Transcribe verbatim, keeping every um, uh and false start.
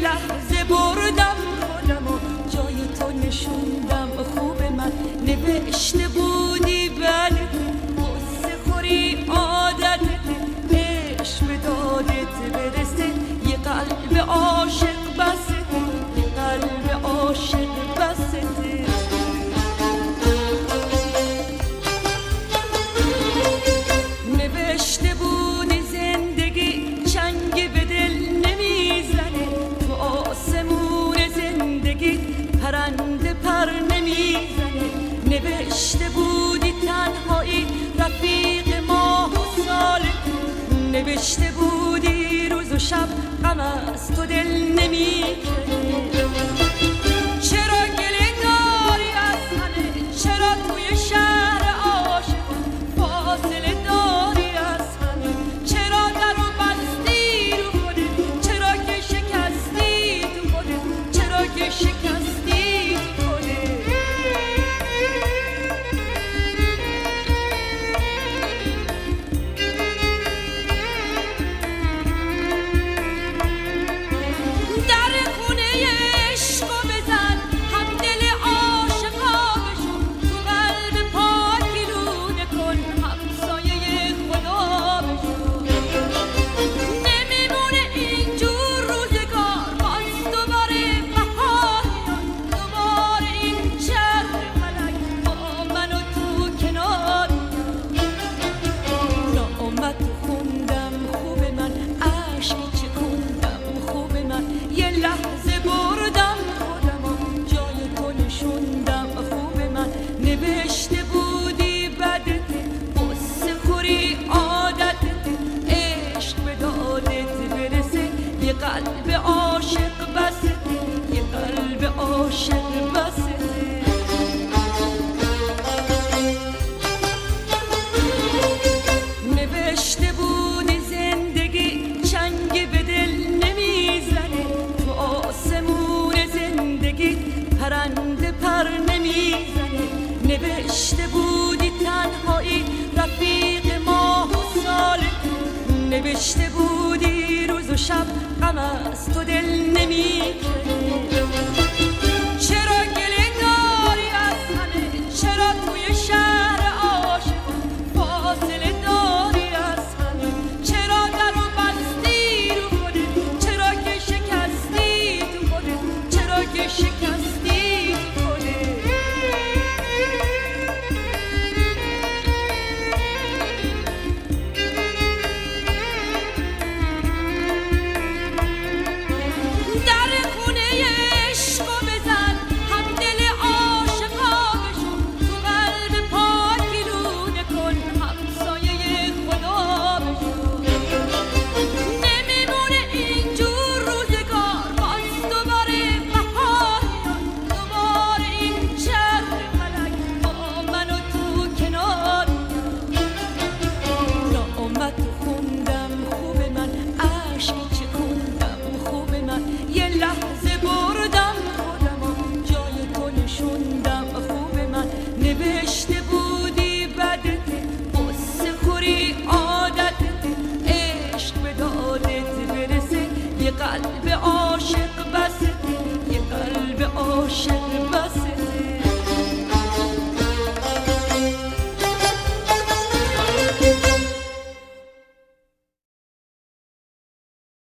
لحظه بردم خودم و جای تو نشوندم. خوب من نوشته بودی بده، قصه خوری عادتت، عشق به دادت برسه، یه قلب عاشق بسته، یه قلب عاشق بسته. نوشته بودی زندگی چنگ به دل نمیزنه، تو آسمون زندگی پرنده پر نمیزنه. نوشته بودی تنهایی رفیق ماه و ساله، نوشته بودی روز و شب غم از تو دل نمیکنه. چرا گله داری از همه، چرا توی شهر عاشق فاصله داری از همه، چرا درو بستی رو خودت، چرا که شکستی تو خودت، چرا که شکستی تو خودت. در خونه عشقو بزن، هم دل عاشقا بشو، تو قلب پاکی لونه کن، همسایه خدا بشو. نمیمونه اینجور روزگار، باز دوباره بهار میاد، دوباره این چرخ فلک با من و تو کنار میاد. نامت خوندم خوب من، عشقی چکوندم خوب من، یه لحظه بردم خودم و جای تو نشوندم. خوب من نوشته بودی بدت، قصه خوری عادتت، عشق به دادت برسه، یه قلب عاشق بسته، یه قلب عاشق بسته. نوشته بودی زندگی چنگ به دل نمیزنه، تو آسمون زندگی پرنده پر نمیزنه. نوشته بودی تنهایی رفیق ماه و ساله، نوشته بودی روز و شب غم از تو دل نمیکنه. چرا گله داری از همه، چرا توی شهر عاشق فاصله داری از همه، چرا درو بستی رو خودت، چرا که شکستی تو خودت، چرا که شکستی تو خودت. در خونه عشقو بزن، هم دل عاشقا بشو، تو قلب پاکی لونه کن، همسایه خدا بشو. نمیمونه اینجور روزگار، باز دوباره بهار میاد، دوباره این چرخ فلک با من و تو کنار میاد. نامت خوندم خوب من، عشقی چکوندم خوب من، یه لحظه بردم خودم و جای تو نشوندم. خوب من نوشته بودی بدت، قصه خوری عادتت، عشق به دادت برسه، یه قلب عاشق بسته، یه قلب عاشق